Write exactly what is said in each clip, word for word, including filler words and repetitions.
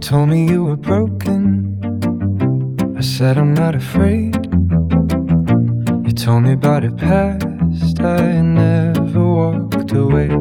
told me you were broken. I said I'm not afraid. You told me about it past, I never walked away.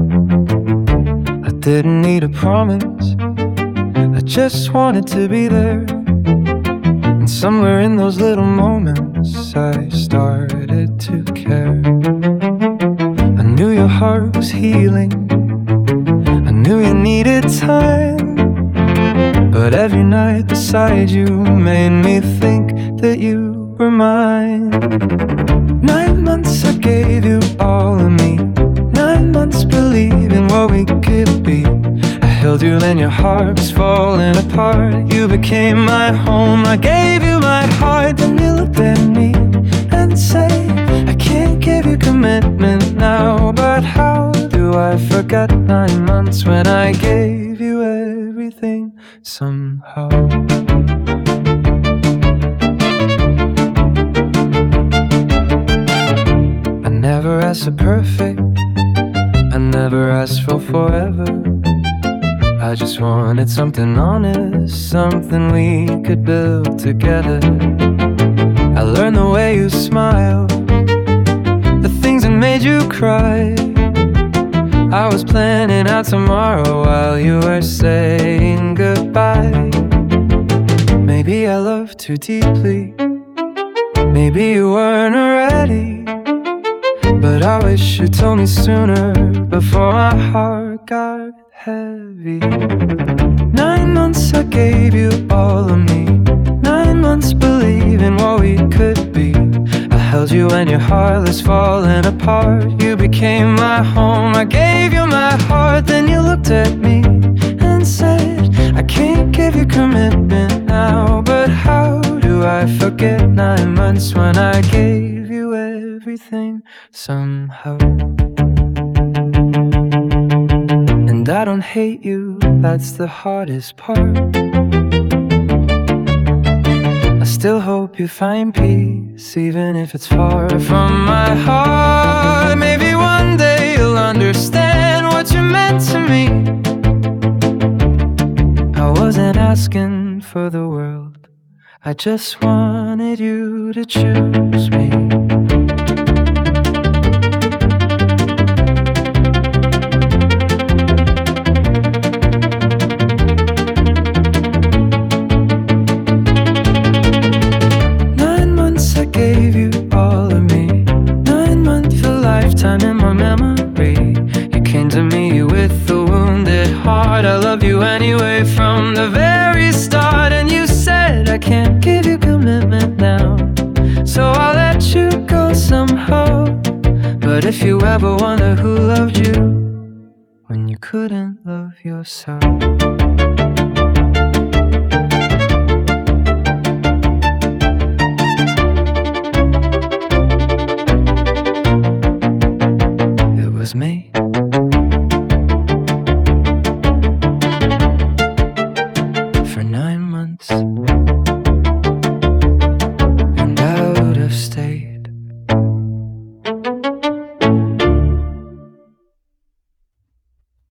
I didn't need a promise, I just wanted to be there. And somewhere in those little moments I started to care. I knew your heart was healing, I knew you needed time, but every night beside you made me think that you were mine. Nine months I gave you all of me, nine months believing what we could be. I held you and your heart was falling apart. You became my home, I gave you my heart. Then you looked at me and said, I can't give you commitment now. But how do I forget nine months when I gave you everything somehow? I never asked for perfect, I never asked for forever. I just wanted something honest, something we could build together. I learned the way you smile, the things that made you cry. I was planning out tomorrow while you were saying goodbye. Maybe I loved too deeply, maybe you weren't ready, but I wish you told me sooner before my heart got heavy. Nine months I gave you all of me, nine months believing what we could be. I held you and your heart was falling apart. You became my home, I gave you my heart. Then you looked at me and said, I can't give you commitment now. But how do I forget nine months when I gave you everything somehow? And I don't hate you, that's the hardest part. I still hope you find peace, even if it's far from my heart. Maybe one day you'll understand what you meant to me. I wasn't asking for the world, I just wanted you to choose me. Gave you all of me, nine months for lifetime in my memory. You came to me with a wounded heart. I love you anyway from the very start. And you said I can't give you commitment now, so I'll let you go somehow. But if you ever wonder who loved you when you couldn't love yourself,